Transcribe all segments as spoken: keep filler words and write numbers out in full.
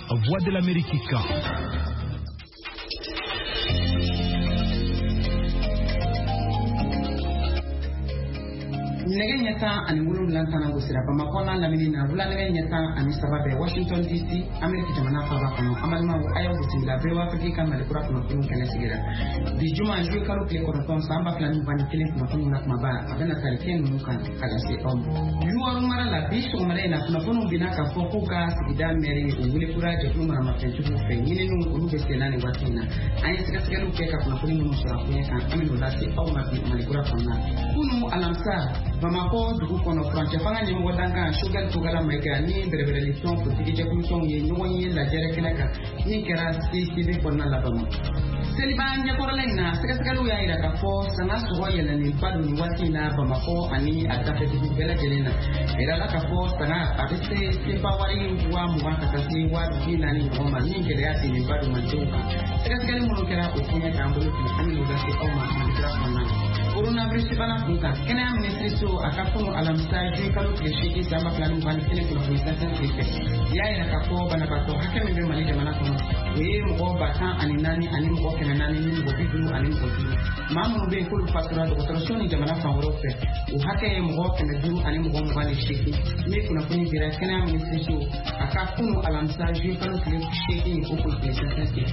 Voix de l'Amérique kan. Nege nyata ani wulu lantana gusira pa makona lamini na wula nege nyata ani sababe Washington D C Amerika jamana faba kono amalma wo ayo gusimila bewa Afrika malikura kono kunu kene sigira di juma ndio karu kile kono ton samba flani bani kile kono kunu na maba abena kalken nuka kalasi om yuwaru mara la biso mara ina kono kunu binaka foko ga sigida meri wule kura je kuma mara mapentu fe nyine nu kunu besena ni watina ani sika sika lu keka kono kunu mu sura kunya kan amino lati au mabi malikura kono kunu alamsa Bamako dugu kono France fanga ni mo danga sugar tugala maigani berebere liston politique je kulson ye nyonyi la jere kenaka ni kera si sibi konna la bama seli banja koralena saka saka lu ya ira ka fo sana so yela ni padu ni wati na Bamako ani atafe di bela jelena ira la ka fo sana abise si pa wari wa mu ka kasi wa dina ni ngoma ni kera ya ni padu manjuka saka saka mu kera okunya tambulu ni ani lo dasi au ma mandira konna coronavirus bana kunka kena ministry so akafuno alamsaji kalu kishiki samba plani mbani kile kuna kuisasa kike yaya nakapo bana bato hake mbe mali jamana kono we mko bata ani nani ani mko kena nani ni mko bidu ani mko bidu mamu be kulu fatura do kotorosoni jamana fa worofe u hake mko kena bidu ani mko mbani shiki me kuna kuni bira kena ministry so akafuno alamsaji kalu kishiki uko kuisasa kike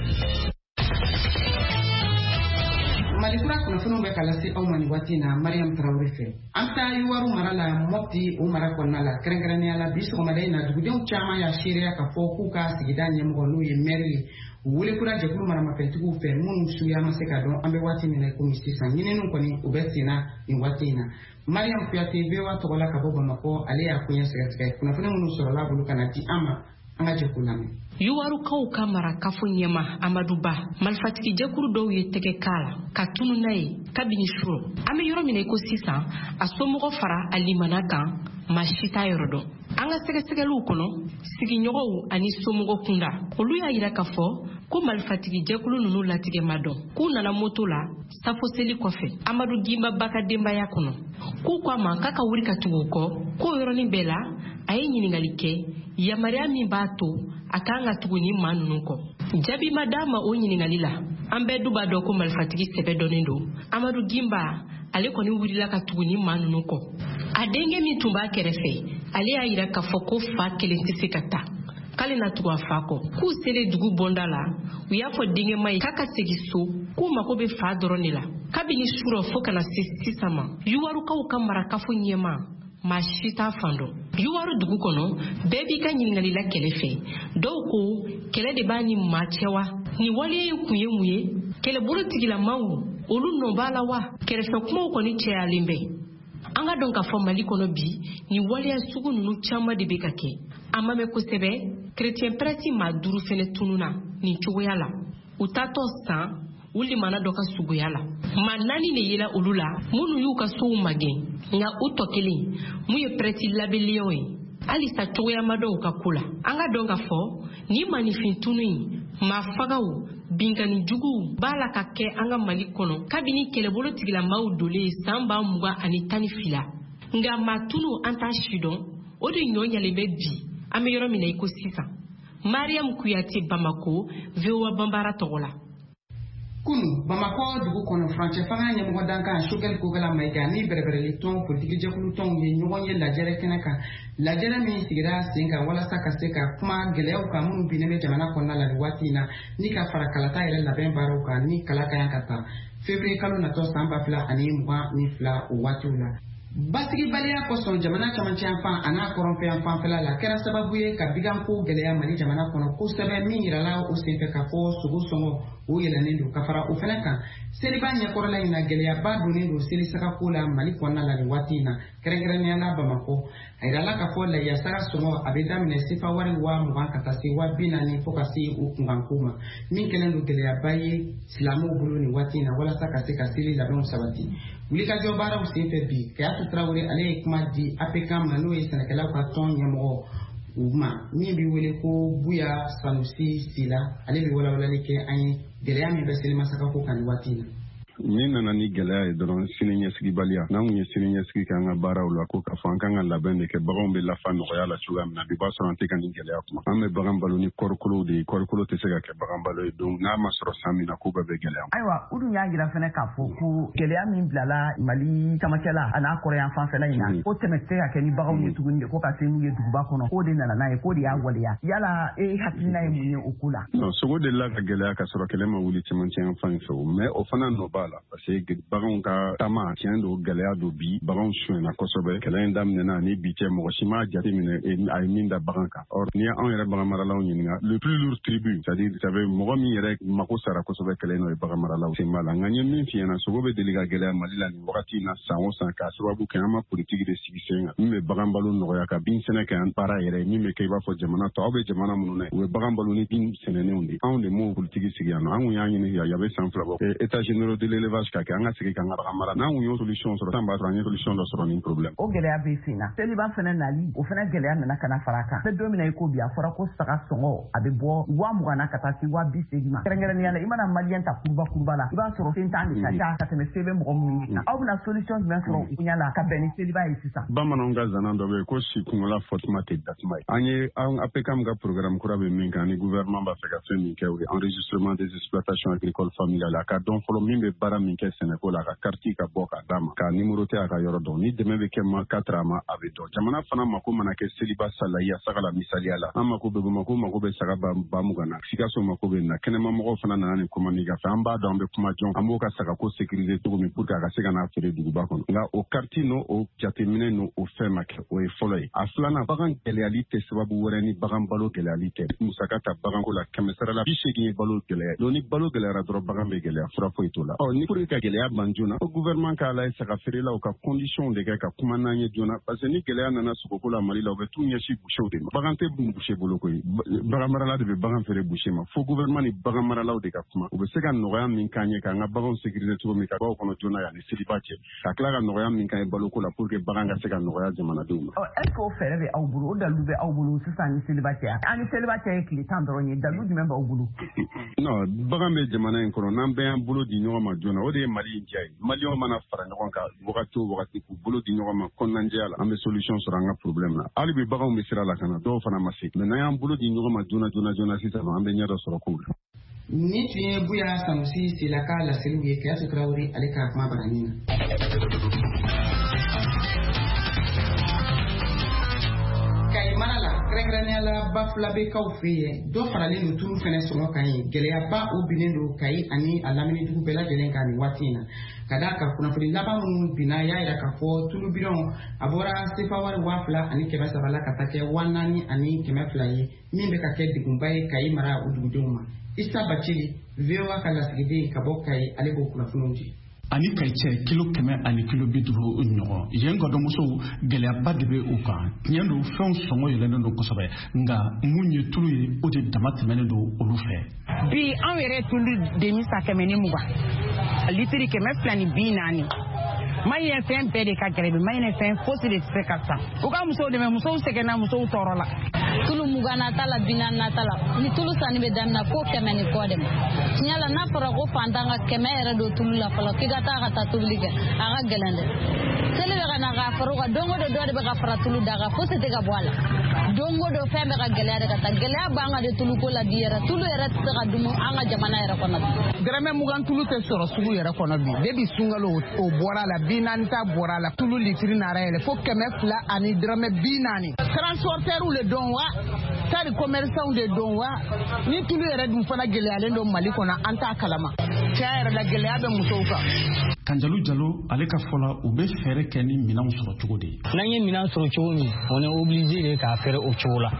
Malikura kuna funo be kalasi au mani wati na Mariam Traoré fe anta yuwaru marala mopti o mara konna la krengrene ala biso madai na dugudon chama ya shiria ka foku ka sigidanye mgonu ye merli wule kura je kuma mara mapentugu fe mun suya maseka don ambe wati ni na kumisi sangine nun koni ubesina ni wati na Mariam Piate bewa togola ka boba mako ale ya kunya sega kuna funo mun soro la buluka na ti ama anga je kulame yuwaru kaw kamara kafu nyema amaduba malfatiki jakuru do ye tege kala katunu nayi kabini shuro ame yoro mine ko sisa asomo fara alimana kan mashita yorodo anga sege sege lu kono sigi nyogo ani somo kunda olu ya ira kafo ko malfatiki jakulu nunu latige mado ku nana motola safo seli kofe amadu gimba baka demba ya kono ku kwa ma kaka wuri katugo ko ko yoro ni bela ayi nyiningalike ya mariami bato akanga tuguni manu ko jabi madama o nyiningalila ambe duba do ko malfatigi sebe donendo amadu gimba ale ko ni wurila ka tuguni manu ko adenge mi tumba kerefe ale ayira ka foko fa kele tisikata kale na tuwa fako ku sele dugu bondala uya fo dinge mai kaka segiso ku makobe fa doronila kabini shuro foka na sisama yuwaru ka ukamara kafu nyema mashita fando yuwaru dugu kono bebi ka nyingali la kelefe doko kele de bani machewa ni wale kuye muye kele buru tigila mawu olu no bala wa kele fe kuma ko ni che alimbe anga donka fo mali kono bi ni wale sugu nunu chama de bekake amame ko sebe chrétien prati maduru fene tununa ni chugoyala utato sa uli mana doka suguyala manani ne yela ulula munu yuka so magen nga utokeli muye preti labelioyi ali sa choya mado ka kula anga donga fo ni manifintuni mafagawu bingani jugu bala ka ke anga malikono kabini kelebolo tigila maudole samba muga ani tani fila nga matunu anta shidon odi nyonya lebe bi ame yoro mina iko sisa Mariam Kuyate Bamako vewa bambara togola kunu Bamako dugu kono France fanga nyamo danka shugel kugala maiga ni berebere liton politique je kulu ton ye nyonye la jere kenaka la jere mi sigira singa wala saka seka kuma geleo ka munu bineme jamana konna la watina ni ka fara kalata ile la bembaro ka ni kalaka yankata février kalo na to samba fla ani mwa ni fla watula Basigi balia koson jamana kamanchi enfant ana korompe enfant fela la kera sababu ye ka biganko gelea mali jamana kono ko sebe minira la o sefe ka fo sugu songo o yela nendo ka fara o fela kan seli banya korola ina gelea ba donindo seli saka kula mali konna la watina keregrene na Bamako ayra la ka fo la ya sara songo abeda mine sifa wari wa mugan katasi wa binani fo kasi o kungankuma min kelendo gelea baye silamu buluni watina wala saka seka sili la don sabati Wulika jo bara usife bi kaya Traoré ale kuma di apekam na no Sénégal ka ton nyamo uma mi bi wele ko buya Sanusi Sila ale bi wala wala leke anyi dere ami beseli masaka ko kan watina min nana ni gɛlɛya ye dɔrɔn sini ɲɛsigibaliya n'an kun ye sini ɲɛsigi kɛ an ka baaraw la ko k'a fɔ an kan ka labɛn de kɛ baganw bɛ lafa nɔgɔya la cogoya min na bi b'a sɔrɔ an tɛ ka nin gɛlɛya kuma an bɛ bagan balo ni kɔrikolo de ye kɔrikolo tɛ se ka kɛ bagan balo ye donc n'a ma sɔrɔ san min na ko bɛɛ bɛ gɛlɛya. Ayiwa u dun y'a jira fɛnɛ k'a fɔ ko gɛlɛya min bilala Mali camancɛla a n'a kɔrɔyan fanfɛla in na ko tɛmɛ tɛ ka kɛ ni baganw ye tuguni de ko ka se n'u ye duguba kɔnɔ k'o de nana n'a ye k'o de y'a waleya yala e hakilina ye mun ye o ko la. Non sogo delila ka gɛlɛya ka sɔrɔ kɛlɛ ma wuli cɛmancɛ yan fan fɛ mais o fana nɔ b'a la parce que baganw ka taama tiɲɛ don gɛlɛya don bi baganw suɲɛna kosɛbɛ kɛlɛ in daminɛna ni bi cɛ mɔgɔ si m'a jate minɛ a ye min da bagan kan or ni anw yɛrɛ bagan maralaw ɲininka le plus lourd tribut c'est-à-dire ça veut mɔgɔ min yɛrɛ mako sara kosɛbɛ kɛlɛ in n'o ye bagan maralaw sen b'a la nka n ye min f'i ɲɛna sogo bɛ deli ka gɛlɛya Mali la nin wagati in na san o san k'a sababu kɛ an ma politique de sigi sen kan min bɛ bagan balo nɔgɔya ka bin sɛnɛ kɛ an baara yɛrɛ min bɛ kɛ i b'a fɔ jamana tɔ aw bɛ jamana minnu na u bɛ bagan balo ni bin sɛnɛnenw de anw de m'o politique sigi yan nɔ an kun y'a ɲini ya bɛ san fila bɔ états généraux de l'élevage ka kɛ an ka segin ka an ka bagan mara n'an kun y'o solution sɔrɔ tan b'a sɔrɔ an ye solution dɔ sɔrɔ nin problème. O gɛlɛya bɛ sen na seliba fana nali o fana gɛlɛya nana ka na fara kan bɛ don min na i ko bi a fɔra ko saga sɔngɔ a bɛ bɔ wa mugan na ka taa se wa bi seegin ma kɛrɛnkɛrɛnnenya la i mana maliyɛn ta kuruba kuruba la i b'a sɔrɔ fɛn t'an de ka ca ka tɛmɛ se bɛ mɔgɔ minnu na aw bɛna solution jumɛn sɔrɔ u ɲɛ la ka bɛn ni seliba ye sisan. Bamananw ka zana dɔ bɛ yen ko si kungola fɔtuma tɛ datuma ye an ye an A P C A M ka programme kura bɛ min kan ni gouvernement b'a fɛ ka fɛn min kɛ o ye enregistrement des exploitations agricoles familiales a ka dɔn fɔlɔ min bɛ baara min kɛ sɛnɛko la a ka carte ka bɔ k'a d'a ma k'a numéro tɛ a ka yɔrɔ dɔn ni dɛmɛ bɛ kɛ ma quatre a ma a bɛ dɔn jamana fana mako mana kɛ seliba salahiya saga la misaliya la an mako bɛ Bamako mako bɛ saga ba mugan na Sikaso mako bɛ na kɛnɛma mɔgɔw fana nana nin commande ka fɛ an b'a dɔn an bɛ kuma jɔn an b'o ka sagako sécuriser cogo min pour que a ka se ka n'a feere duguba kɔnɔ nka o carte n'o o jateminɛ n'o o fɛn ma kɛ o ye fɔlɔ ye a filanan bagan gɛlɛyali tɛ sababu wɛrɛ ni bagan balo gɛlɛyali tɛ musaka ta baganko la kɛmɛ sara la bi seegin ye balo gɛlɛya donc ni balo gɛlɛyara dɔrɔn bagan bɛ gɛlɛya fura foyi t'o la ɔ ni pour que ka gɛlɛya ban joona o gouvernement k'a lajɛ saga feerelaw ka condition de kɛ ka kuma n'an ye joona parce que ni gɛlɛya nana sogoko la Mali la u bɛ t'u ɲɛsin boucherw de ma bagan tɛ bun boucher bolo koyi bagan marala de bɛ bagan feere boucher ma fo gouvernement ni bagan maralaw de ka kuma u bɛ se ka nɔgɔya min k'an ye k'an ka baganw sécuriser cogo min ka baw kɔnɔ joona yanni seliba cɛ ka tila ka nɔgɔya min k'an ye baloko la pour que bagan ka se ka nɔgɔya jamanadenw ma. Est-ce que o fɛɛrɛ bɛ aw bolo o dalu bɛ aw bolo sisan ni seliba cɛ an ni seliba cɛ ye tile tan dɔrɔn ye dalu jumɛn b'aw bolo. non bagan bɛ jamana in kɔnɔ n'an bɛɛ y'an bolo di ɲɔgɔn ma joona o de ye Mali in diya ye maliyɛnw mana fara ɲɔgɔn kan wagati o wagati k'u bolo di ɲɔgɔn ma kɔnɔnajɛya la an bɛ solution sɔrɔ an ka problème na hali bi baganw bɛ sira la ka na dɔw fana ma se mais n'an y'an bolo di ɲɔgɔn ma joona joona joona sisan an bɛ ɲɛ dɔ sɔrɔ kow la. Ni tun ye Buya Sanusi Selaka laseliw ye Kayatu Tarawele ale ka kuma baranin na. Kaimana la kɛrɛnkɛrɛnnenya la Bafula bɛ kaw fɛ yen dɔ faralen don tulu fɛnɛ sɔngɔ kan ye gɛlɛyaba o binnen don Kayi ani a lamini dugu bɛɛ lajɛlen kan nin waati in na ka d'a kan kunnafoni laban minnu binna y'a jira k'a fɔ tulu bidɔn a bɔra sefa wari waa fila ani kɛmɛ saba la ka taa kɛ waa naani ani kɛmɛ fila ye min bɛ ka kɛ degunba ye Kayi mara o dugudenw ma. Isa Bacili V O A ka lasigiden ka bɔ Kayi ale b'o kunnafoniw di. ani Kayi cɛ kilo kɛmɛ ani kilo bi duuru ɲɔgɔn yen gɔdɔmusow gɛlɛyaba de bɛ u kan tiɲɛ don fɛnw sɔngɔ yɛlɛnnen don kosɛbɛ nka mun ye tulu ye o de dama tɛmɛnen don olu fɛ. Bi anw yɛrɛ tulu demisa kɛmɛ ni mugan litiri kɛmɛ fila ni bi naani Maliyɛn fɛn bɛɛ de ka gɛlɛn bi Maliyɛn fɛn fosi de tɛ se ka san u ka musow dɛmɛ musow sɛgɛnna musow tɔɔrɔ la. Tulu mugan nata la bi naani nata la ni tulu sanni bɛ daminɛ fo kɛmɛ ni kɔ de ma tiɲɛ la n'a fɔra ko fantan ka kɛmɛ yɛrɛ don tulu la fɔlɔ k'i ka taa ka taa tobili kɛ a ka gɛlɛn dɛ seli bɛ ka na k'a fara o kan don o don dɔ de bɛ ka fara tulu da kan fosi tɛ ka bɔ a la don o don fɛn bɛ ka gɛlɛya de ka taa gɛlɛya b'an ka de tuluko la bi yɛrɛ tulu yɛrɛ tɛ se ka dun an ka jamana yɛrɛ kɔnɔ bi. Dɛrɛmɛ mugan tulu tɛ sɔrɔ sugu yɛrɛ kɔnɔ bi debi sunkalo o bɔra la bi naani ta bɔra la tulu litiri nara yɛlɛ fo kɛmɛ fila ani dɛrɛmɛ bi naani transporteurs le don wa tari commerçants de don wa ni tulu yɛrɛ dun fana gɛlɛyalen don Mali kɔnɔ an t'a kalama cɛ yɛrɛ la gɛlɛya bɛ musow kan. Kanjalu Jalo ale ka fɔla u bɛ fɛɛrɛ kɛ ni minɛnw sɔrɔ cogo di. N'an ye minɛn sɔrɔ cogo min on est obligé de k'a feere o cogo la.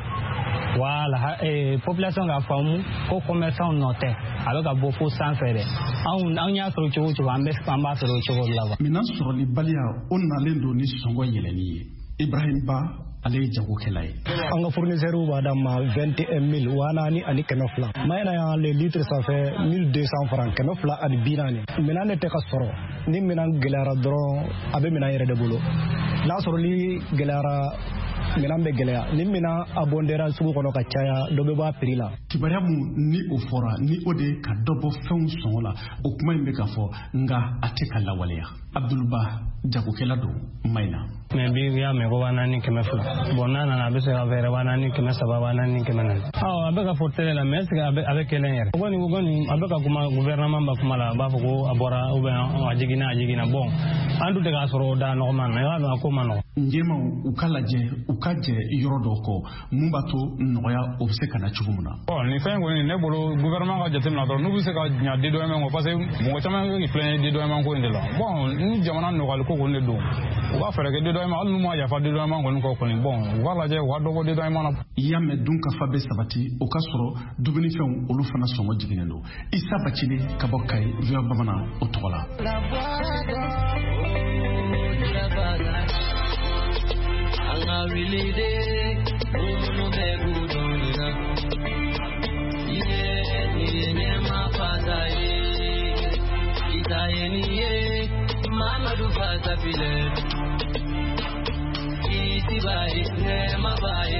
Voilà, eh, population ka faamu ko commerçant nɔ tɛ a bɛ ka bɔ fo sanfɛ dɛ anw anw y'a sɔrɔ cogo cogo an bɛ an b'a feere o cogo la. Minɛn sɔrɔli baliya o nalen don ni sɔngɔ yɛlɛnni ye Ibrahim Ba ale ye jagokɛla ye. An ka fournisseurs b'a d'an ma vingt et un mille waa naani ani kɛmɛ fila mayɛlɛ y'an le litre sanfɛ mille deux cents francs kɛmɛ fila ani bi naani minɛn de tɛ ka sɔrɔ ni minɛn gɛlɛyara dɔrɔn a bɛ minɛn yɛrɛ de bolo n'a sɔrɔ ni gɛlɛyara minan bɛ gɛlɛya ni mina abondera sugu kɔnɔ ka caya dɔ bɛ bɔ a prix la. Kibaruya mun ni o fɔra ni o de ka dɔ bɔ fɛnw sɔngɔ la o kuma in bɛ ka fɔ nka a tɛ ka lawaleya. Abdulba jagokɛla don Mayina. Mais bi y'a mɛn ko waa naani kɛmɛ fila bon n'a nana a bɛ se ka fɛɛrɛ waa naani kɛmɛ saba waa naani kɛmɛ naani. Awɔ a bɛ ka fɔ télé la mais est-ce que a bɛ a bɛ kelen yɛrɛ. O kɔni o kɔni a bɛ ka kuma gouvernement ba kuma la a b'a fɔ ko a bɔra ou bien a jiginna a jiginna bon an dun tɛ k'a sɔrɔ o da nɔgɔman na i b'a dɔn a ko ma nɔgɔ. Njɛmaw u ka lajɛ u ka jɛ yɔrɔ dɔ kɔ mun b'a to nɔgɔya o bɛ se ka na cogo min na. Bon nin fɛn kɔni ne bolo gouvernement ka jateminɛ dɔrɔn n'u bɛ se ka ɲa dédommagement ko parce que mɔgɔ caman bɛ filɛ dédommagement ko in de la bon ni jamana nɔgɔyali ko kɔni de don u b'a fɛɛrɛ kɛ dédommagement hali n'u ma yafa dédommagement kɔni kɔ kɔni bon u b'a lajɛ u ka dɔ bɔ dédommagement na. I y'a mɛn dun ka fa bɛ sabati o ka sɔrɔ dumunifɛnw olu fana sɔngɔ jiginnen don. Isa Bacile ka bɔ Kayi V O A Bamanan o tɔgɔ la. Mamadu Fasafile Iti bai nema bai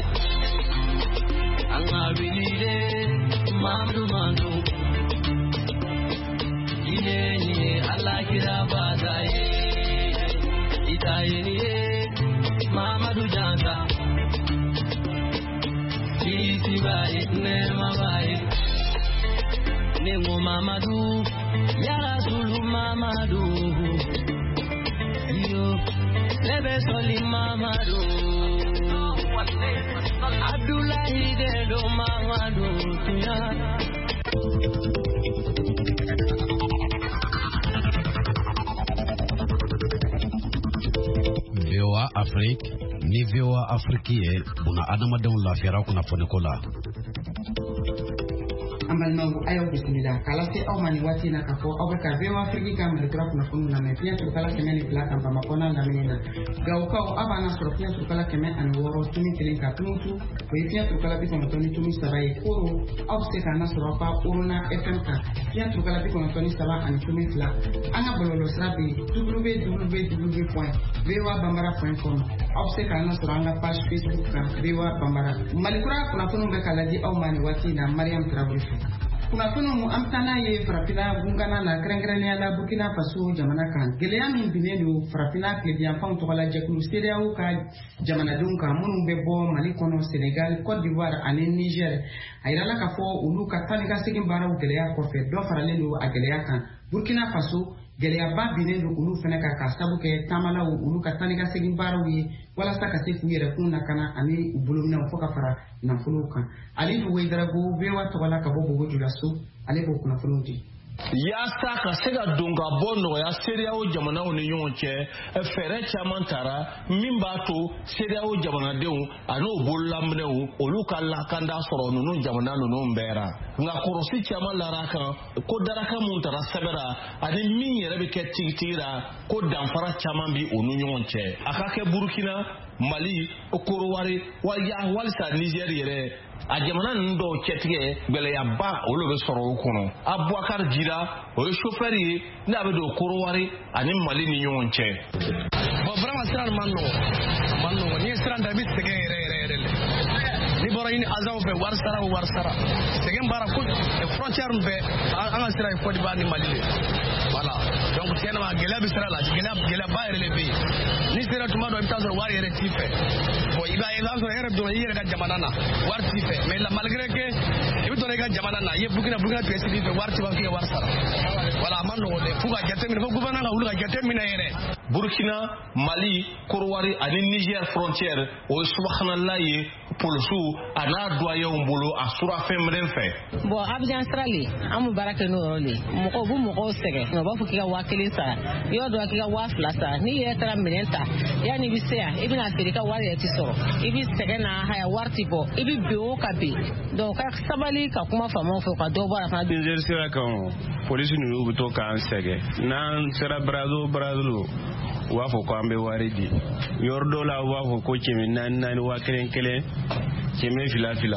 Anga bilide Mamadu Mandu Ine ni Allah kira bazai Itaye ni Mamadu Janta Iti bai nema bai Nemo Mamadu Ya Rasulu Mamadu Lebe soli Mamadu Abdullahi Dedo Mamadu V O A Afrique ni V O A Afrique ye buna adamadenw lafiyara kunnafoniko la. Amalmangu ayo bisimila kala se aw mani wati na kafo aw ka V O A Afrique ka mali kura kuna funu na me fiya to kala kemeni bla kan ba makona na menina gaw ka o abana soro fiya to kala kemen an woro tumi kelen ka tumutu ko fiya to kala bi kono toni tumi sabai koro aw se kana soro pa uruna F M ka fiya to kala bi kono toni saba an tumi fla ana bololo srabi w w w point v o a bambara point com aw se kana soro anga page Facebook ka V O A Bambara mali kura kuna funu be kala di aw mani wati na Mariam Traoré kuna funu mu amtana ye farafina gungana la krengrenia la Burkina Faso jamana kan geleya min binedo farafina klebian fam to la jekulu cedeao ka jamana dunka munu be bo Mali kono Senegal Côte d'Ivoire ani Niger ayira la ka fo ulu ka taniga sigin baraw geleya ko fe do faralendo a geleya kan Burkina Faso geleya ba binedo ulu fene ka ka sabu ke tamala ulu ka taniga sigin baraw yi wala sa ka se fu yere kunna kana ani bulumna fo ka fara na fulu kan ali bu wedarago be wa to la ka bo bo jula so ale ko kuna fulu di yasa ka se ka don ka bɔ nɔgɔya seereyaw jamanaw ni ɲɔgɔn cɛ fɛɛrɛ caman tara min b'a to seereyaw jamanadenw an'o bololaminɛw olu ka lakanda sɔrɔ ninnu jamana ninnu bɛɛ ra nka kɔrɔsi caman lara kan ko daraka mun tara sɛbɛra ani min yɛrɛ bɛ kɛ tigitigi la ko danfara caman bi o ni ɲɔgɔn cɛ a ka kɛ Burkina Mali Korowari walisa Niger yɛrɛ a jamana ninnu dɔw cɛtigɛ gɛlɛyaba olu bɛ sɔrɔ o kɔnɔ Abubakar Jira o ye chauffeur ye n'a bɛ don Korowari ani Mali ni ɲɔgɔn cɛ. Bon vraiment sira man nɔgɔ a man nɔgɔ ni sira da i bɛ sɛgɛn yɛrɛ yɛrɛ yɛrɛ de ni bɔra ɲini agent fɛ wari sara o wari sara sɛgɛn baara ko frontière bɛɛ an ka sira ye Côte d'Ivoire ni Mali de voilà donc tiɲɛna gɛlɛya bɛ sira la gɛlɛya gɛlɛyaba yɛrɛ de bɛ yen ni sera tuma dɔ i bɛ taa sɔrɔ wari yɛrɛ t'i fɛ bon i b'a ye i b'a sɔrɔ e yɛrɛ donna i yɛrɛ ka jamana na wari t'i fɛ mais la malgré que i bɛ donna i ka jamana na i ye Burkina Burkina tun ye sigi fɛ wari t'i fɛ k'i ka wari sara voilà a ma nɔgɔn dɛ fo ka jateminɛ fo gouvernement ka wuli ka jateminɛ yɛrɛ. Burkina Mali Korowari ani Niger frontière o ye subahana ye polisiw a n'a douaniers bolo a surafɛn minɛn fɛ. Bon Abidjan sirali an bɛ baara kɛ n'o yɔrɔ de mɔgɔw b'u mɔgɔw sɛgɛn u b'a fɔ k'i ka waa kelen sara i b'a dɔn k'i ka waa fila sara n'i yɛrɛ taara minɛn ta yanni i bɛ se yan i bɛna feere i ka wari yɛrɛ ti sɔrɔ i bɛ sɛgɛn na haya wari ti bɔ i bɛ ben o ka ben donc ka sabali ka kuma faamaw fɛ ka dɔ bɔ a la. Niger sira kan polisi ninnu bɛ to k'an sɛgɛn n'an sera Brazzaville Brazzaville u b'a fɔ ko an bɛ wari di yɔrɔ dɔw la u b'a fɔ ko kɛmɛ naani naani waa kelen kelen kɛmɛ fila fila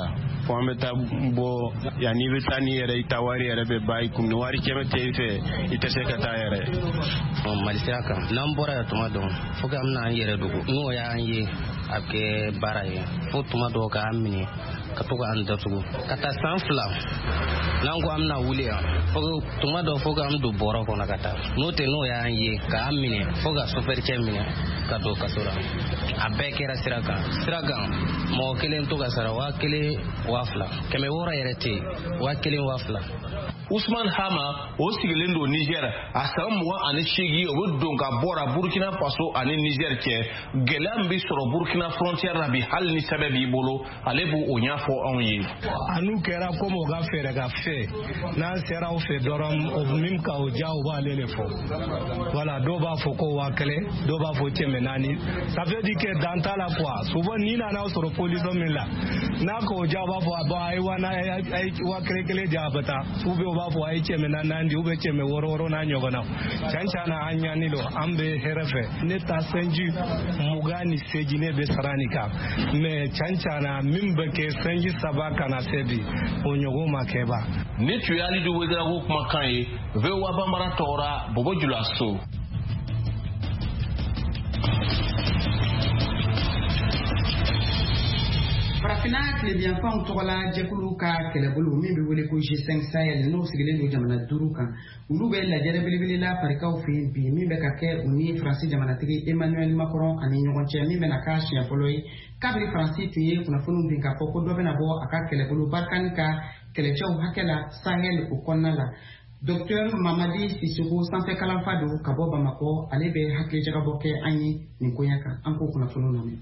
fo an bɛ taa bɔ yanni i bɛ taa ni yɛrɛ i ta wari yɛrɛ bɛ ba i kun ni wari kɛmɛ tɛ i fɛ i tɛ se ka taa yɛrɛ. Mali sira kan n'an bɔra yan tuma dɔn fo ka an bɛna an yɛrɛ dogo n'o y'an ye a kɛ baara ye fo tuma dɔw k'an minɛ ka to k'an datugu ka taa san fila n'an ko an bɛna wuli yan fo tuma dɔw fo k'an don bɔrɔ kɔnɔ ka taa n'o tɛ n'o y'an ye k'an minɛ fo ka sofɛricɛ minɛ ka don kaso la a bɛɛ kɛra sira kan sira kan mɔgɔ kelen to ka sara waa kelen waa fila kɛmɛ wɔɔrɔ yɛrɛ tɛ yen waa kelen waa fila. Usman Hama o sigilen don Niger a san mugan ani seegin o bɛ don ka bɔra Burkina Faso ani Niger cɛ gɛlɛya min bɛ sɔrɔ Burkina frontière la bi hali ni sɛbɛn b'i bolo ale b'o o ɲɛfɔ anw ye. A n'u kɛra komi o ka fɛɛrɛ ka fɛ n'an sera o fɛ dɔrɔn o min ka o ja o b'ale de fɔ voilà dɔw b'a fɔ ko waa kelen dɔw b'a fɔ kɛmɛ naani ça veut dire que dan t'a la quoi souvent n'i nana sɔrɔ police min la n'a ko o ja o b'a fɔ bon a ye waa kelen kelen di a bɛ taa ou bien b'a fɔ a ye cɛmɛ naani u bɛ cɛmɛ wɔɔrɔ wɔɔrɔ n'a ɲɔgɔn na can can na an ɲani don an bɛ hɛrɛ fɛ ne ta sanji mugan ni seegin ne bɛ sara nin kan mais can can na min bɛ kɛ sanji saba kana se bi o ɲɔgɔn ma kɛ ba. Ni tun ye Alidu Wederawogo kumakan ye V O A Banbara tɔgɔra Bobo Julaso. Farafina tilebiyanfanw tɔgɔ la jɛkulu ka kɛlɛbolo min bɛ wele ko G cinq Sahel n'o sigilen don jamana duuru kan olu bɛ lajɛrɛ belebele la farikaw fɛ yen bi min bɛ ka kɛ u ni Faransi jamanatigi Emmanuel Macron ani ɲɔgɔn cɛ min bɛna k'a siɲɛ fɔlɔ ye kabiri Faransi tun ye kunnafoniw bin k'a fɔ ko dɔ bɛna bɔ a ka kɛlɛbolo Barkhane ka kɛlɛcɛw hakɛ la Sahel o kɔnɔna la. Docteur Mamadi Sissoko sanfɛ kalanfa don ka bɔ Bamako ale bɛ hakilijagabɔ kɛ an ye nin ko ɲɛ kan an k'o kunnafoniw lamɛn.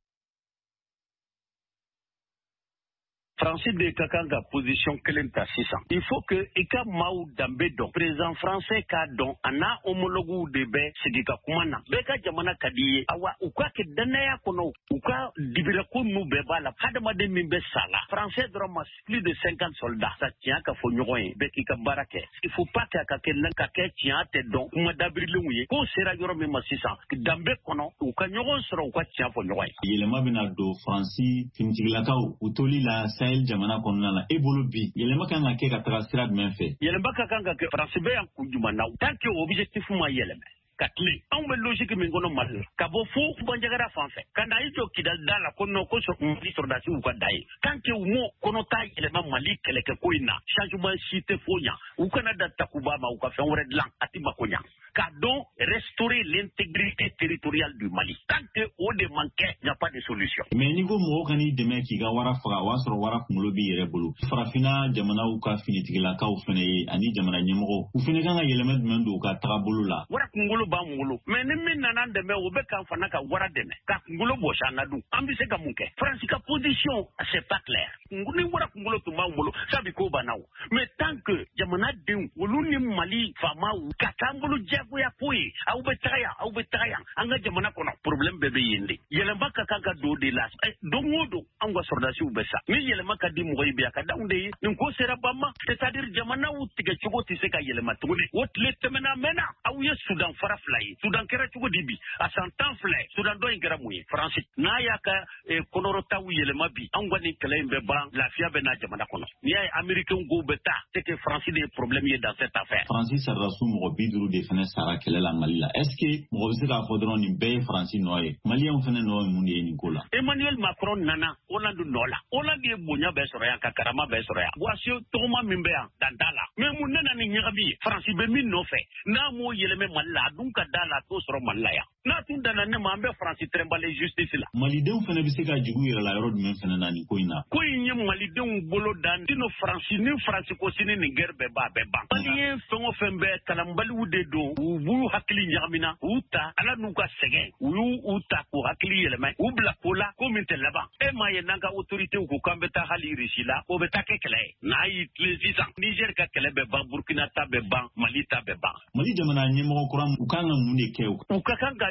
Français de ka kan ka position kelen ta sisan il faut que i ka maaw danbe dɔn président français k'a dɔn a n'a homologues de bɛ sigi ka kuma na bɛɛ ka jamana ka di ye awa u ka kɛ dannaya kɔnɔ u ka dibira ko n'u bɛɛ b'a la hadamaden min bɛ sa la français dɔrɔn ma plus de cinquante soldats sa tiɲɛ ka fɔ ɲɔgɔn ye bɛɛ k'i ka baara kɛ il faut pas que a ka kɛ lan ka kɛ tiɲɛ tɛ dɔn kuma dabirilenw ye k'o sera yɔrɔ min ma sisan danbe kɔnɔ u ka ɲɔgɔn sɔrɔ u ka tiɲɛ fɔ ɲɔgɔn ye. Yɛlɛma bɛna don Faransi finitigilakaw u toli la Sahel jamana kɔnɔna la e bolo bi yɛlɛma kan ka kɛ ka taga sira jumɛn fɛ? Yɛlɛma ka kan ka kɛ Faransi bɛ yan kun jumɛn na tant que objectif ma yɛlɛmɛ ka tilen anw bɛ logique min kɔnɔ Mali la ka bɔ fo Bandiagara fan fɛ ka na i jɔ Kidali da la ko non ko Mali sɔrɔdasiw ka da ye tant que u m'o kɔnɔ ta yɛlɛma Mali kɛlɛkɛ ko in na changement si tɛ fo ɲa u kana da Takuba ma u ka fɛn wɛrɛ dilan a ti mako ɲa ka dɔn restaurer l'intégrité territoriale du Mali tant que o de man kɛ y a pas de solution. Mais ni ko mɔgɔw ka n'i dɛmɛ k'i ka wara faga o y'a sɔrɔ wara kunkolo b'i yɛrɛ bolo farafina jamanaw ka finitigilakaw fɛnɛ ye ani jamana ɲɛmɔgɔw u fɛnɛ kan ka yɛlɛma jumɛn don u ka tagabolo la. Wara kunkolo b'an bolo mais ni min nana dɛmɛ o bɛ kan fana ka wara dɛmɛ ka kunkolo bɔsi an na dun an bɛ se ka mun kɛ Faransi ka position c'est pas clair ni wara kunkolo tun b'an bolo ça bi ko banna o mais tant que jamanadenw olu ni Mali faamaw ka k'an bolo jagoya ko ye aw bɛ taga yan aw bɛ taga yan an ka jamana kɔnɔ problème bɛɛ bɛ yen de yɛlɛma ka kan ka don de la don o don an ka sɔrɔdasiw bɛ sa ni yɛlɛma ka di mɔgɔ ye bi a ka d'anw de ye nin ko sera ba ma c'est-à-dire jamanaw tigɛ cogo tɛ se ka yɛlɛma tuguni o tile tɛmɛna mɛnna aw ye Sudan fara fila ye Sudan kɛra cogo di bi a san tan fila ye Sudan dɔ in kɛra mun ye Faransi n'a y'a ka kɔnɔrɔtaw yɛlɛma bi anw ka nin kɛlɛ in bɛ ban lafiya bɛ n'a jamana kɔnɔ n'i y'a ye américain ko bɛ taa c'est que Faransi de ye problème ye dans cette affaire. Faransi saridasu mɔgɔ bi duuru de fɛnɛ sara kɛlɛ la Mali la est-ce que mɔgɔ bɛ se k'a fɔ dɔrɔn nin bɛɛ ye Faransi nɔ ye Maliyɛnw fɛnɛ nɔ ye mun de ye nin ko la. Emmanuel Macron nana Hollande nɔ la Hollande ye bonya bɛɛ sɔrɔ yan ka karama bɛɛ sɔrɔ yan Boissy tɔgɔma min bɛ yan dan t'a la mais mun nana ni ɲagami ye Faransi bɛ min nɔfɛ n'a m'o yɛlɛmɛ Mali la a dun ka d'a la a t'o sɔrɔ Mali la yan n'a tun danna ne ma an bɛ Faransi tɛrɛnbale justice la. Malidenw fɛnɛ bɛ se ka jugu yɛrɛ la yɔrɔ jumɛn fɛnɛ na nin ko in na. Ko in ye Malidenw bolo da dino Faransi ni Faransi ko sini nin guerre bɛɛ b'a bɛɛ ban. Maliyɛn fɛn o fɛn bɛɛ kalanbaliw de don u b'u hakili ɲagamina u ta ala n'u ka sɛgɛn u y'u u ta k'u hakili yɛlɛma u bila ko la ko min tɛ laban e m'a ye n'an ka autorité ko k'an bɛ taa hali Russie la o bɛ taa kɛ kɛlɛ ye n'a y'i tilen sisan Niger ka kɛlɛ bɛ ban Burkina ta bɛ ban Mali ta bɛ ban. Mali jamana ɲɛmɔgɔ kura u kan ka mun de kɛ u ka kan ka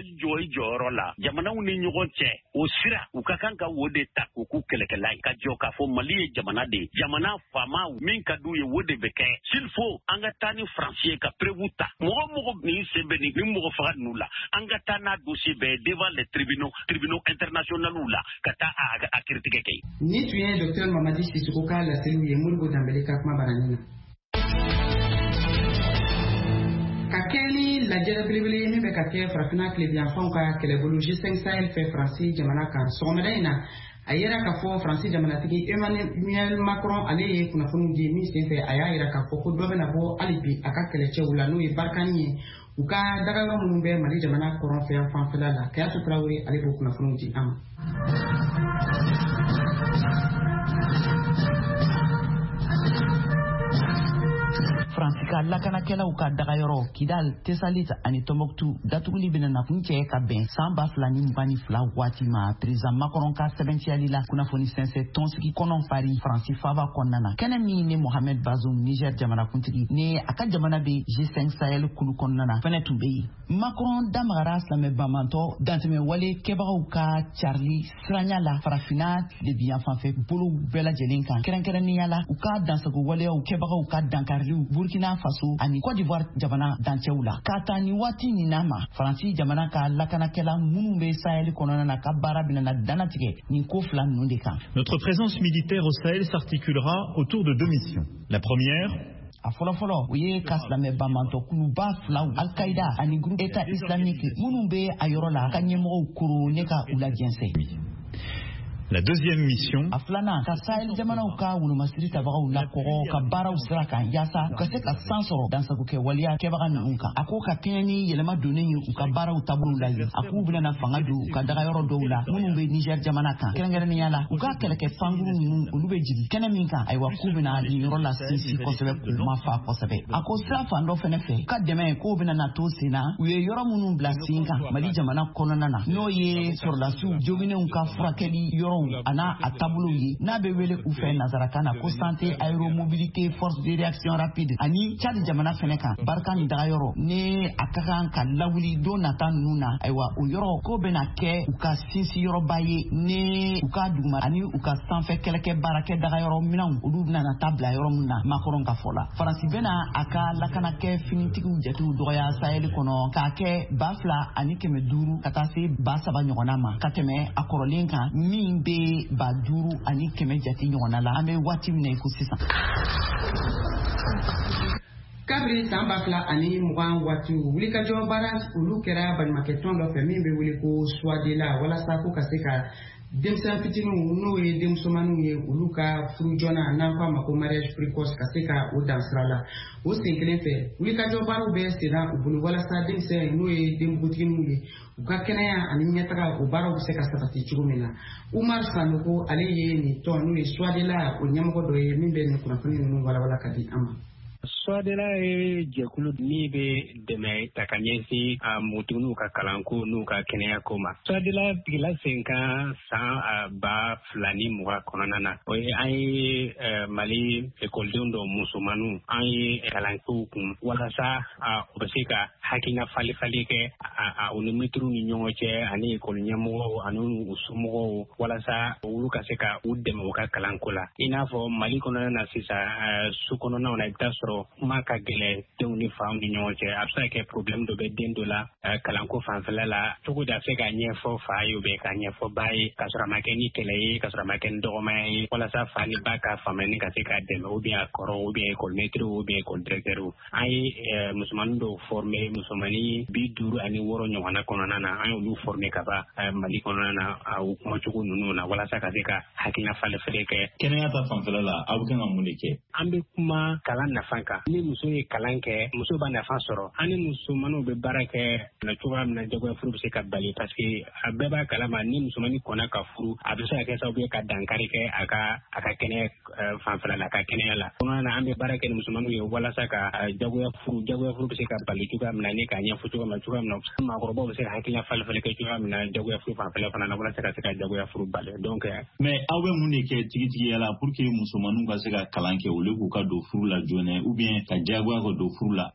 jɔ i jɔyɔrɔ la jamanaw ni ɲɔgɔn cɛ o sira u ka kan ka o de ta k'u k'u kɛlɛkɛla ye ka jɔ k'a fɔ Mali ye jamana de ye jamana faamaw min ka d'u ye o de bɛ kɛ s'il faut an ka taa ni Faransi ye ka prévu ta mɔgɔ mɔgɔ ni sen bɛ ni mɔgɔ faga ninnu la an ka taa n'a dossier bɛɛ devant les tribunaux tribunaux internationaux la ka taa a kiiritigɛ kɛ ni tun ye docteur Mamadi Sissoko ka laseliw ye Modibo Dambele ka kuma baranin na ka kɛ ni lajɛrɛ belebele min bɛ ka kɛ farafinna tilebiyanfanw ka kɛlɛbolo G cinq Sahel fɛ Faransi jamana kan sɔgɔmada in na a yɛrɛ k'a fɔ Faransi jamanatigi Emmanuel Macron ale ye kunnafoniw di min senfɛ a y'a yira k'a fɔ ko dɔ bɛna bɔ hali bi a ka kɛlɛcɛw la n'o ye Barkani ye u ka dagayɔrɔ minnu bɛ Mali jamana kɔrɔn fɛ yan fanfɛla la Kayatou Traoré ale b'o kunnafoniw di an ma. Faransi ka lakanakɛlaw ka dagayɔrɔ Kidal, Tessalit ani Tombouctou datuguli bɛna nakun cɛ ka bɛn san ba fila ni mugan ni fila waati ma président Macron ka sɛbɛntiyali la kunnafoni sɛnsɛ tɔnsigi kɔnɔ fari Faransi faaba kɔnɔna na kɛnɛ min ni Mohamed Bazoum Niger jamanakuntigi ni a ka jamana bɛ G cinq Sahel kulu kɔnɔna na fɛnɛ tun bɛ yen Macron damagara silamɛ bamantɔ dantɛmɛ wale kɛbagaw ka Charlie siranya la farafinna tilebiyan fanfɛ bolo bɛɛ lajɛlen kan kɛrɛnkɛrɛnnenya la u ka dansago waleyaw kɛbagaw ka dankariliw Burkina Faso ani Côte d'Ivoire jamana dancɛw la ka taa ni waati nin na ma Faransi jamana ka lakanakɛla minnu bɛ Sahel kɔnɔna na ka baara bɛna danatigɛ nin ko fila ninnu de kan. Notre présence militaire au Sahel s'articulera autour de deux missions. La première a fɔlɔfɔlɔ o ye ka silamɛ bamantɔ kuluba filaw Al-Qaïda ani groupe État islamique minnu bɛ a yɔrɔ la ka ɲɛmɔgɔw koro ne ka u lajɛnsɛ. La deuxième mission a filanan ka Sahel jamanaw ka wolomasiri tabagaw la kɔgɔ ka baaraw sira kan yaasa u ka se ka san sɔrɔ dansagokɛ waleya kɛbaga ninnu kan a ko ka kɛɲɛ ni yɛlɛma donnen ye u ka baaraw taabolo la ye a k'u bɛna fanga don u ka dagayɔrɔ dɔw la minnu bɛ Niger jamana kan kɛrɛnkɛrɛnnenya la u ka kɛlɛkɛ fanguru ninnu olu bɛ jigin kɛnɛ min kan ayiwa k'u bɛna nin yɔrɔ la sinsin kosɛbɛ k'u ma fa kosɛbɛ a ko sira fan dɔ fɛnɛ fɛ ka dɛmɛ k'o bɛna na to sen na u ye yɔrɔ minnu bila sen kan Mali jamana kɔnɔna na n'o ye sɔrɔdasiw joginenw ka furakɛli yɔrɔw a n'a a taabolow ye n'a bɛ wele u fɛ nazarakan na ko santé aéromobilité force de réaction rapide ani Tchad jamana fɛnɛ kan Barkani dagayɔrɔ ni a ka kan ka lawuli don nata ninnu na ayiwa o yɔrɔ ko bɛna kɛ u ka sinsin yɔrɔba ye ni u ka duguma ani u ka sanfɛ kɛlɛkɛ baarakɛ dagayɔrɔ minɛnw olu bɛna na taa bila yɔrɔ min na Macron ka fɔ la Faransi bɛna a ka lakanakɛ finitigiw jatew dɔgɔya Sahel kɔnɔ k'a kɛ ba fila ani kɛmɛ duuru ka taa se ba saba ɲɔgɔnna ma ka tɛmɛ a kɔrɔlen kan min bɛ ba duuru ani kɛmɛ jate ɲɔgɔnna la an bɛ waati min na i ko sisan. kabiri san ba fila ani mugan waati wulikajɔ baara olu kɛra baɲumankɛ tɔn dɔ fɛ min bɛ wele ko suwadela walasa ko ka se ka denmisɛn fitininw n'o ye denmusomaninw ye olu ka furu joona n'an k'a ma ko mariage précoce ka se ka o dan sira la o sen kelen fɛ wulikajɔ baaraw bɛ senna u bolo walasa denmisɛn n'o ye denbotigininw ye u ka kɛnɛya ani ɲɛtaga o baaraw bɛ se ka sabati cogo min na Umar Sanogo ale ye nin tɔn n'o ye suwadela o ɲɛmɔgɔ dɔ ye min bɛ nin kunnafoni ninnu walawala ka di an ma. Suwadela ye jɛkulu min bɛ dɛmɛ ta ka ɲɛsin a npogotigininw ka kalanko n'u ka kɛnɛyako ma. Suwadela tigila sen kan san ba fila ni mugan kɔnɔna na o ye an ye Mali ekɔlidenw dɔ musomaninw an ye kalankow kun walasa u bɛ se ka hakilina fali-fali kɛ u ni mɛtiriw ni ɲɔgɔn cɛ ani ekɔli ɲɛmɔgɔw ani u somɔgɔw walasa olu ka se ka u dɛmɛ u ka kalanko la. I n'a fɔ Mali kɔnɔna na sisan su kɔnɔnaw na i bɛ taa sɔrɔ kuma ka gɛlɛn denw ni faw ni ɲɔgɔn cɛ a bɛ se ka kɛ problème dɔ bɛ den dɔ la kalanko fanfɛla la cogo da se ka ɲɛfɔ fa ye ou bien ka ɲɛfɔ ba ye ka sɔrɔ a ma kɛ ni kɛlɛ ye ka sɔrɔ a ma kɛ ni dɔgɔmaya ye walasa fa ni ba ka faamuyali ka se ka dɛmɛ ou bien a kɔrɔ ou bien école maître ou bien école directeur an ye musomanin dɔw former musomanin bi duuru ani wɔɔrɔ ɲɔgɔnna kɔnɔna na an y'olu former ka ban Mali kɔnɔna na o kumacogo ninnu na walasa ka se ka hakilina falen-falen kɛ. Kɛnɛya ta fanfɛla la aw bɛ kan ka mun de kɛ? An bɛ kuma kalan nafa kan. Ni muso ye kalan kɛ muso b'a nafa sɔrɔ an ni musomaninw bɛ baara kɛ na cogoya min na jagoya furu bɛ se ka bali parce que a bɛɛ b'a kalama ni musomanin kɔnna ka furu a bɛ se ka kɛ sababu ye ka dankari kɛ a ka a ka kɛnɛya fanfɛla la a ka kɛnɛya la kɔnɔna na an bɛ baara kɛ ni musomaninw ye walasa ka jagoya furu jagoya furu bɛ se ka bali cogoya min na ni k'a ɲɛfɔ cogoya min na cogoya min na maakɔrɔbaw bɛ se ka hakilina falen-falen kɛ cogoya min na jagoya furu fanfɛla fana na walasa ka se ka jagoya furu bali donc mais aw bɛ mun de kɛ tigitigiya la pour que musomaninw ka se ka kalan kɛ olu k'u ka don furu la joona ou bien ka jagoya ka don furu la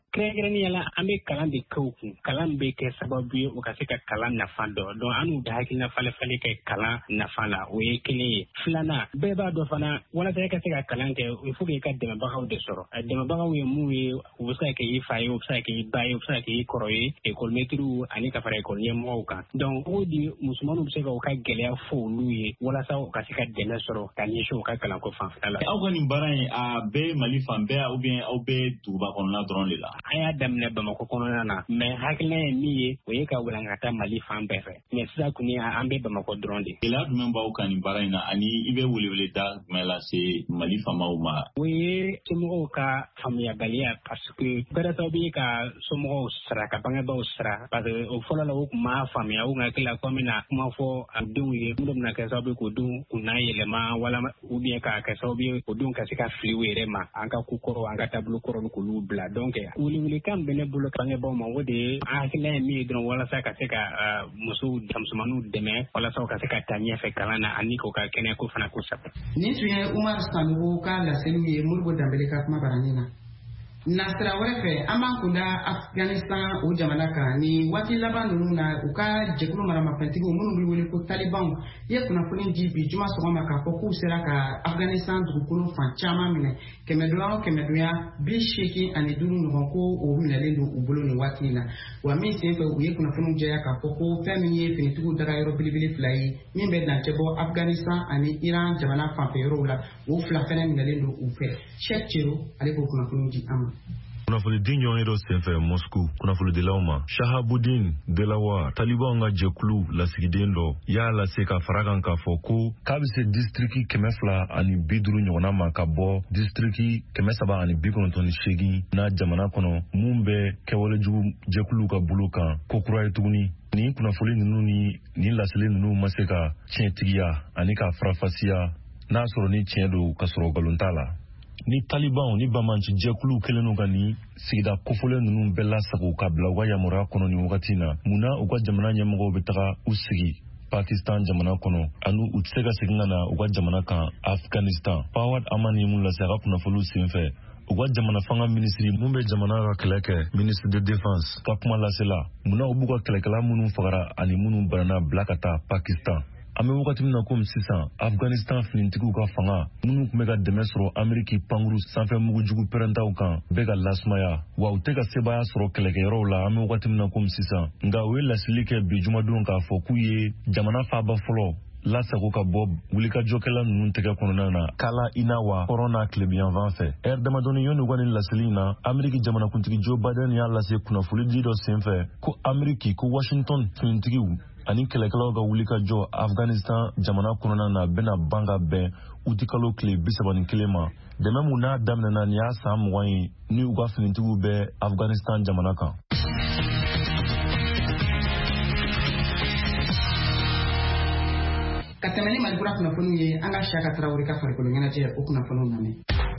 kɛrɛnkɛrɛnnenya la an bɛ kalan de kɛ u kun kalan bɛ kɛ sababu ye u ka se ka kalan nafa dɔn donc an n'u bɛ hakilina falen-falen kɛ kalan nafa la o ye kelen ye filanan bɛɛ b'a dɔn fana walasa i ka se ka kalan kɛ il faut que i ka dɛmɛbagaw de sɔrɔ a dɛmɛbagaw ye mun ye u bɛ se ka kɛ i fa ye u bɛ se ka kɛ i ba ye u bɛ se ka kɛ i kɔrɔ ye école maîtres ani ka fara école ɲɛmɔgɔw kan donc o de musomanninw bɛ se ka u ka gɛlɛya fɔ olu ye walasa u ka se ka dɛmɛ sɔrɔ ka ɲɛsin u ka kalanko fanfɛla la. aw ka nin baara in a bɛ Mali fan bɛɛ ou bien aw bɛ duguba kɔnɔna dɔrɔn de la? an y'a daminɛ Bamakɔ kɔnɔna na mais hakilina ye min ye o ye ka walankata Mali fan bɛɛ fɛ mais sisan kɔni an bɛ Bamakɔ dɔrɔn de. gɛlɛya jumɛn b'aw kan nin baara in na ani i bɛ weleweleda jumɛn lase Mali faamaw ma? o ye somɔgɔw ka faamuyabaliya parce que bɛrɛ sababu ye ka somɔgɔw sara ka bangebaaw sara parce que o fɔlɔ la u tun m'a faamuya u hakili la ko an bɛna kuma fɔ a denw ye minnu bɛna kɛ sababu ye k'o denw kunna yɛlɛma wala ou bien k'a kɛ sababu ye o denw ka se ka fili u yɛrɛ ma an ka ko kɔrɔ an ka taabolo kɔrɔ k'olu bila donc welewelekan bɛ ne bolo bangebaaw ma o de ye an hakilina ye min ye dɔrɔn walasa ka se ka musow musomanninw dɛmɛ walasa u ka se ka taa ɲɛfɛ kalan na ani k'u ka kɛnɛyako fana ko saba. nin tun ye Umar Sanogo ka laseliw ye Modibo Dambele ka kuma baranin na. Nasira wɛrɛ fɛ an b'an kunda Afghanistan o jamana kan ni waati laban ninnu na u ka jɛkulu maramafɛntigiw minnu bɛ wele ko Taliban ye kunnafoni di bi juma sɔgɔma k'a fɔ k'u sera ka Afghanistan dugukolo fan caman minɛ kɛmɛ donya o kɛmɛ donya bi seegin ani duuru ɲɔgɔn ko o minɛlen don u bolo nin waati in na wa min senfɛ u ye kunnafoniw jɛya k'a fɔ ko fɛn min ye finitigiw daga yɔrɔ belebele fila ye min bɛ dancɛ bɔ Afghanistan ani Iran jamana fanfɛ yɔrɔw la o fila fɛnɛ minɛlen don u fɛ Cheikh Chero ale k'o kunnafoniw di an ma. Kunnafoni ɲɔgɔn dɔ senfɛ Moscou kunnafonidilaw ma Shahabuddin Delawa Taliban ka jɛkulu lasigiden dɔ y'a lase ka fara kan k'a fɔ ko k'a bɛ se distriki kɛmɛ fila ani bi duuru ɲɔgɔnna ma ka bɔ distriki kɛmɛ saba ani bi kɔnɔntɔn ni seegin na jamana kɔnɔ mun bɛ kɛwalejugu jɛkuluw ka bolo kan ko kura ye tuguni. Nin kunnafoni ninnu ni nin laseli ninnu ma se ka tiɲɛtigiya ani ka farafasiya n'a sɔrɔ ni tiɲɛ don ka sɔrɔ nkalon t'a la. Ni Taliban ni bamanci jɛkuluw kelen n'u ka nin sigida kofɔlen ninnu bɛɛ lasago ka bila u ka yamaruya kɔnɔ nin wagati na munna u ka jamana ɲɛmɔgɔw bɛ taga u sigi Pakistan jamana kɔnɔ ani u tɛ se ka segin ka na u ka jamana kan Afghanistan. Fawad Amani mun lase a ka kunnafoniw senfɛ u ka jamana fanga minisiri mun bɛ jamana ka kɛlɛ kɛ ministre de défense ka kuma lasela munna u b'u ka kɛlɛkɛla minnu fagara ani minnu banana bila ka taa Pakistan. An bɛ wagati min na komi sisan Afghanistan finitigiw ka fanga minnu tun bɛ ka dɛmɛ sɔrɔ Ameriki pankuru sanfɛ mugujugu pɛrɛntaw kan bɛ ka lasumaya wa u tɛ ka sebaya sɔrɔ kɛlɛkɛyɔrɔw la. An bɛ wagati min na komi sisan nka u ye lasili kɛ bi jumadon k'a fɔ k'u ye jamana faaba fɔlɔ lasago ka bɔ wulikajɔkɛla ninnu tɛgɛ kɔnɔna na kala inawa kɔrɔna tilebiyanfan fɛ. Ɛri damadɔni yɔni ka nin laseli in na Ameriki jamanakuntigi Joe Biden y'a lase kunnafoni di dɔ senfɛ ko Ameriki ko Washington finitigiw ani kɛlɛkɛlaw ka wuli ka jɔ Afghanistan jamana kɔnɔna na bɛna ban ka bɛn uti kalo tile bi saba ni kelen ma dɛmɛ mun n'a daminɛna nin y'a san mugan ye ni u ka finitigiw bɛ Afghanistan jamana kan. Ka tɛmɛ ni Malikura kunnafoniw ye an ka Siyaka Tarawele ka farikolo ɲɛnajɛ o kunnafoniw lamɛn.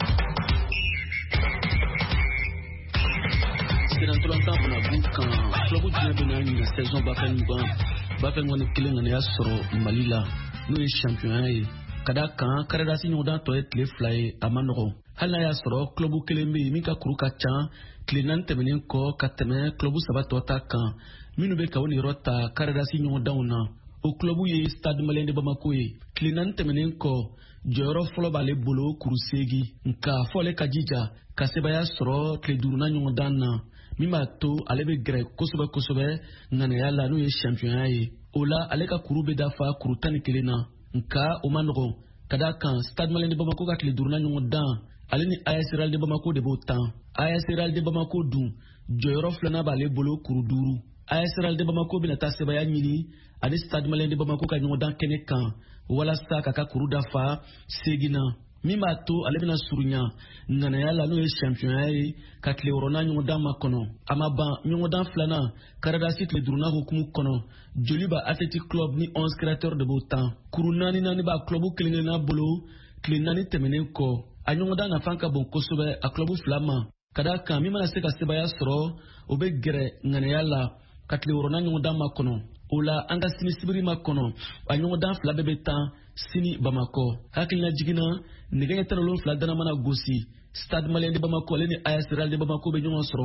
Sirantolantan fana b'u kan club jumɛn bɛ na ɲina saison ba fɛn mugan ba fɛn kɔni kelen kɔni y'a sɔrɔ Mali la n'o ye champion ye ka da kan karadasi ɲɔgɔndan tɔ ye tile fila ye a ma nɔgɔn hali n'a y'a sɔrɔ club kelen bɛ yen min ka kuru ka ca tile naani tɛmɛnen kɔ ka tɛmɛ club saba tɔ ta kan minnu bɛ ka o niyɔrɔ ta karadasi ɲɔgɔndanw na o club ye Stade Malien de Bamako ye tile naani tɛmɛnen kɔ jɔyɔrɔ fɔlɔ b'ale bolo kuru seegin nka fɔ ale ka jija ka sebaya sɔrɔ tile duurunan ɲɔgɔndan na min b'a to ale bɛ gɛrɛ kosɛbɛ kosɛbɛ ŋanaya la n'o ye championnat ye o la ale ka kuru bɛ dafa kuru tan ni kelen na nka o ma nɔgɔn ka da kan Stade Malien de Bamako ka tile duurunan ɲɔgɔndan ale ni A S Real de Bamako de b'o tan A S Real de Bamako dun jɔyɔrɔ filanan b'ale bolo kuru duuru A S Real de Bamako bɛna taa sebaya ɲini ani Stade Malien de Bamako ka ɲɔgɔndan kɛnɛ kan walasa ka ka kuru dafa seegin na min b'a to ale bɛna surunya ŋanaya la n'o ye championnat ye ka tile wɔɔrɔnan ɲɔgɔndan ma kɔnɔ a ma ban ɲɔgɔndan filanan karadasi tile duurunan hukumu kɔnɔ Joliba Athletic Club ni onze créateurs de b'o tan kuru naani naani b'a club kelen kelenna bolo tile naani tɛmɛnen kɔ a ɲɔgɔndan nafan ka bon kosɛbɛ a club fila ma ka da kan min mana se ka sebaya sɔrɔ o bɛ gɛrɛ ŋanaya la ka tile wɔɔrɔnan ɲɔgɔndan ma kɔnɔ o la an ka sini sibiri ma kɔnɔ a ɲɔgɔndan fila bɛɛ bɛ tan sini Bamakɔ hakilina jiginna nɛgɛ ɲɛ tan ni wolonwula dana mana gosi Stade Malien de Bamako ale ni A S Real de Bamako bɛ ɲɔgɔn sɔrɔ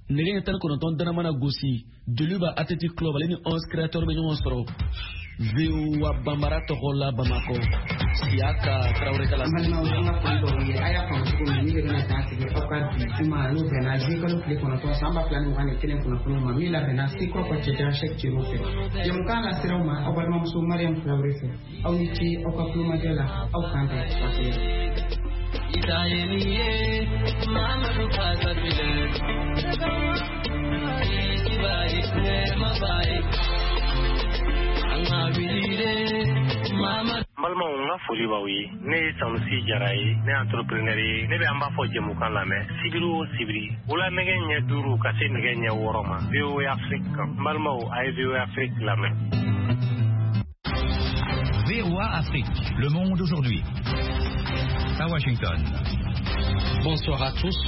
nege ɲɛ tan ni kɔnɔntɔn danamana gosi joliba athletic club ale ni onze créateur bɛ ɲɔgɔn sɔrɔ V O A Bambara tɔgɔ la Bamako Siaka Traoré kala balimaw an ka foli dɔw ye a y'a faamu cogo min ni bɛ bɛna taa sigi aw ka bi juma n'o bɛnna juin kalo tile kɔnɔntɔn san ba fila ni mugan ni kelen kunnafoniw ma min labɛnna sikɔrɔ ka cɛcɛ Cheikh Thierno fɛ jamukan na siraw ma aw balimamuso Mariam Traoré fɛ aw ni ce aw ka kulomajɔ la aw kan bɛn fakelen Itayeniye Mamadou Fasabile Isibai Nema Bai balimaw n ka foli b'aw ye ne ye Sanusi Jara ye ne entrepreneur ye ne bɛ an b'a fɔ jɛmukan lamɛn sibiri o sibiri wula nɛgɛ ɲɛ duuru ka se nɛgɛ ɲɛ wɔɔrɔ ma V O A Afrique kan balimaw a ye V O A Afrique lamɛn. V O A Afrique, le monde aujourd'hui. À Washington. Bonsoir à tous.